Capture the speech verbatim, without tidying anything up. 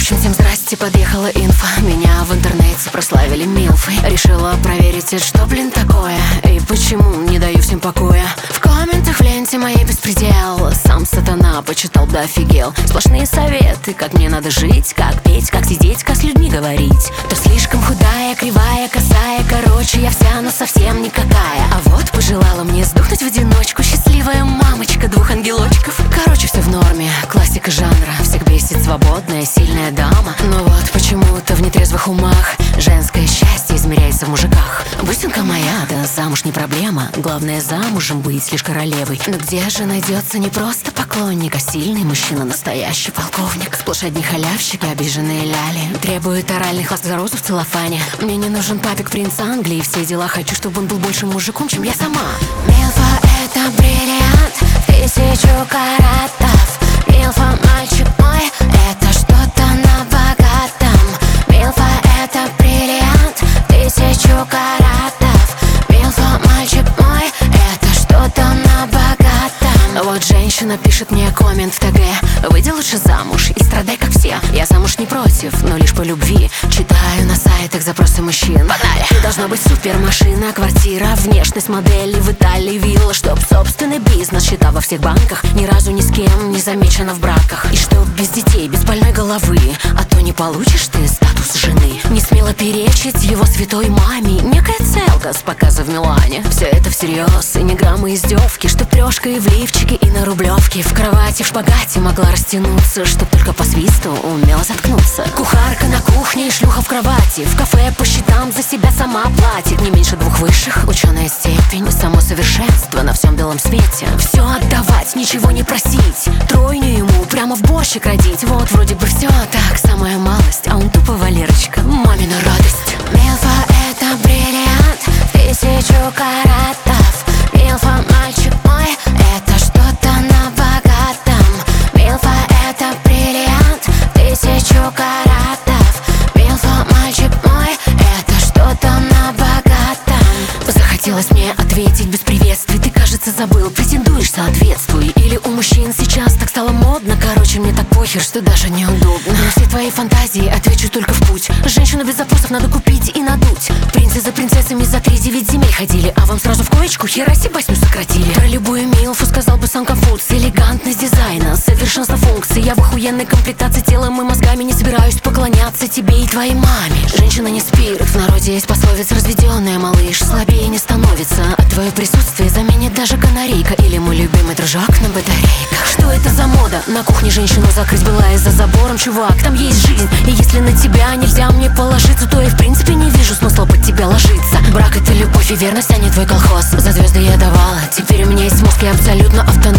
общем, всем здрасте, подъехала инфа. Меня в интернете прославили милфой. Решила проверить, это что, блин, такое? И почему не даю всем покоя? В комментах в ленте моей беспредел. Сам сатана почитал да офигел. Сплошные советы, как мне надо жить, как петь, как сидеть, как с людьми говорить. То слишком худая, кривая, косая. Короче, я вся, но совсем никакая. А вот пожелала мне сдохнуть в одиночку счастливая мамочка двух ангелочков. Короче, все в норме, классика жанра. Всех бесит свободная, сильная дама. Но вот почему-то в нетрезвых умах женское счастье измеряется в мужиках. Бусинка моя, да замуж не проблема. Главное замужем быть лишь королевой. Но где же найдется не просто поклонник, а сильный мужчина, настоящий полковник? Сплошь одни халявщики, обиженные ляли. Требуют оральных ласк за розу в целлофане. Мне не нужен папик, принц Англии, все дела. Хочу, чтобы он был больше мужиком, чем я сама. Милфа — это бриллиант, тысячу каратов. Милфа, мальчик мой, это что-то на богатом. Милфа — это бриллиант, тысячу каратов. Милфа, мальчик мой, это что-то на богатом. Вот женщина пишет мне коммент в ТГ: выйди лучше замуж и страдай как все. Я замуж не против, но лишь по любви. Читаю на сайтах запросы мужчин. Погнали! И должна быть супер машина, квартира, внешность модели в Италии, вилла, чтоб собственный бизнес, счета во всех банках, ни разу ни с кем не замечена в браках. И чтоб без детей, без больной головы, а то не получишь ты статус жены. Не смело перечить его святой маме. Некая целка с показа в Милане. Все это всерьез и не грамма издевки. Чтоб трешка и в лифчике, и на рублевке. В кровати в шпагате могла растянуться, чтоб только по свисту умела заткнуться. Кухарка на кухне и шлюха в кровати. В кафе по счетам за себя сама платит. Не меньше двух высших, ученая степень, само совершенство на всем белом свете. Все отдавать, ничего не просить, тройню ему прямо в борщик родить. Вот вроде бы все так, самая малость, а он тупо Валерочка, мамина радость. Милфа — это бриллиант, тысячу каратов. Милфа, мальчик мой, это что-то на богатом. Милфа — это бриллиант, тысячу каратов. Милфа, мальчик мой, это что-то на богатом. Захотелось мне ответить без приветствий. Ты, кажется, забыл, претендуешь, соответствуй. Или у мужчин сейчас так стало модно. Короче, мне так похер, что даже неудобно. На все твои фантазии отвечу только в путь. Женщину без запросов надо купить и надуть. Принцы за принцессами за три девять земель ходили, а вам сразу в коечку хераси басню сократили. Про любую милфу сказал бы сам Конфуц. Элегантность дизайна, совершенство функций. Я в охуенной комплектации телом и мозгами не собираюсь поклоняться тебе и твоей маме. Женщина не спирт, в народе есть пословица: разведенная малыш слабее не становится. А твое присутствие заменит даже канарейка или мой любимый дружок на батарейках. Что это за мода? На кухне женщину закрыть была из-за забором, чувак, там есть жизнь. И если на тебя нельзя мне положиться, то я в принципе не вижу смысла под тебя ложиться. Брак — это любовь и верность, а не твой колхоз. За звезды я давала, теперь у меня есть мозг, я абсолютно автономный.